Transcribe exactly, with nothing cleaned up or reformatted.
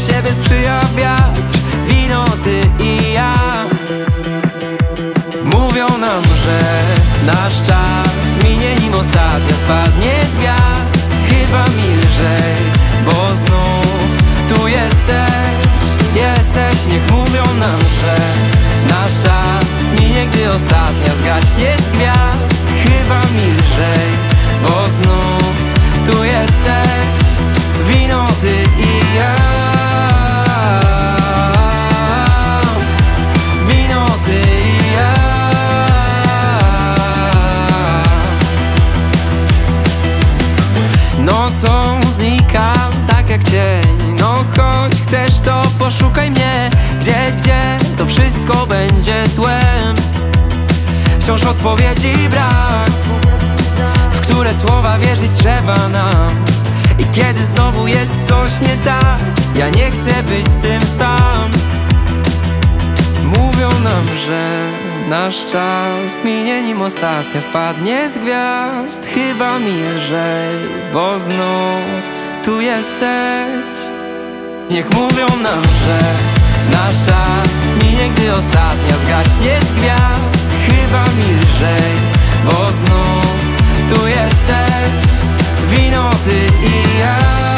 siebie sprzyja wiatr, wino, ty i ja. Mówią nam, że nasz czas minie, nim ostatnia spadnie z gwiazd. Chyba mi lżej, bo znów tu jesteś, jesteś. Niech mówią nam, że nasz czas minie, gdy ostatnia zgaśnie z gwiazd. Chyba mi lżej, bo znów tu jesteś, wino, ty i ja. Wino, ty i ja. Nocą znikam tak jak cień. No choć chcesz, to poszukaj mnie gdzieś, gdzie to wszystko będzie tłem. Wciąż odpowiedzi brak, w które słowa wierzyć trzeba nam. I kiedy znowu jest coś nie tak, ja nie chcę być z tym sam. Mówią nam, że nasz czas minie, nim ostatnia spadnie z gwiazd. Chyba mi lżej, bo znów tu jesteś. Niech mówią nam, że nasz czas minie, gdy ostatnia zgaśnie z gwiazd. Chyba mi lżej, bo znów tu jesteś, wino, ty i ja.